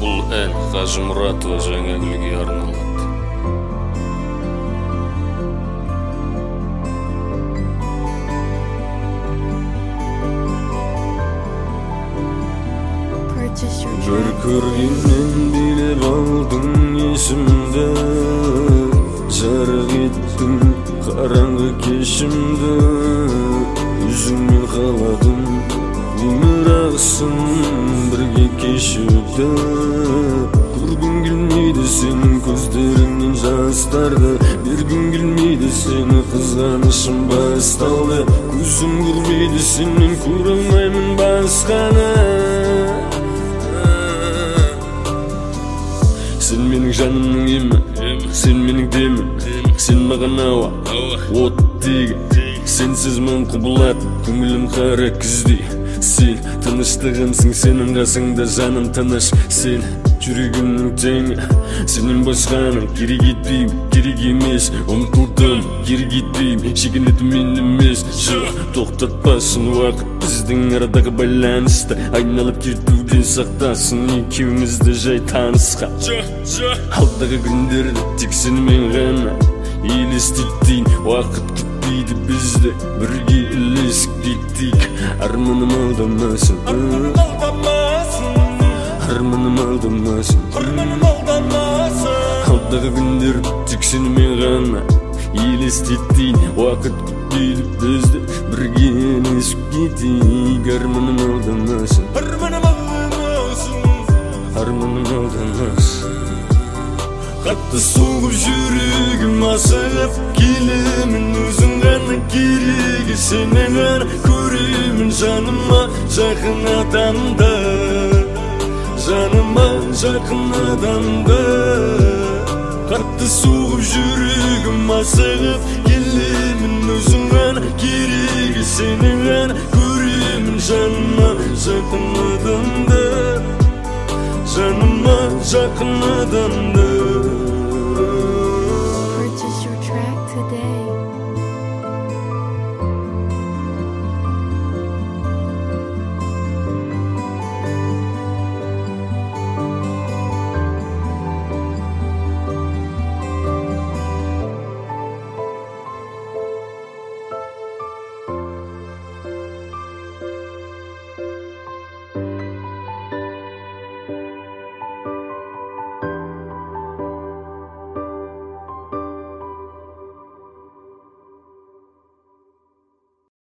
Бұл ән Қажымұратова Жаңагүлге арналады. Бір көргеннен билеп алдың есімді, жарық еттің қараңғы кешімді. Өзіңмен қаладым өмір ағысын бірге кешуді. Көргім келмейді сенің көздеріңнен жастарды, бергім келмейді сені қызғанышым басталды. Көзім көрмейді сенен көре алмаймын басқаны. Сен менің жанымның емі, сен менің демім, сен маған ауа, оттегі. Сенсіз мен құбылат, көңілім қара күздей. Сен тыныштығымсың, сенің қасыңда жаным тыныш. Сен жүрегімнің теңі, сенен басқаның керек етпеймін, керек емес. Ұмтылдым, керек етпеймін, шегінетім мен емес. Тоқтатпасын уақыт біздің арадағы байланысты, айналып кетуден сақтасын екеумізді жай танысқа. Алдағы күндерді тек сенімен ғана елестетейін, уақыт күтпейді бізді, бірге ілесіп кеттейік. Арманым алдамасын, арманым алдамасын, алдағы күндерді тек сенімен ғана елестетейін, уақыт күтпейді бізді, бірге ілесіп кеттейік. Арманым алдамасын, арманым алдамасын. Қатты соғып жүрегім асығып келемін, өзің ғана керегі, сенен ғана көремін. Жаныма жақын адамды, жаныма жақын адамды. Қатты соғып жүрегім асығып келемін, өзің ғана керегі, сенен ғана көремін. Жаныма жақын адамды, жаныма жақын адамды.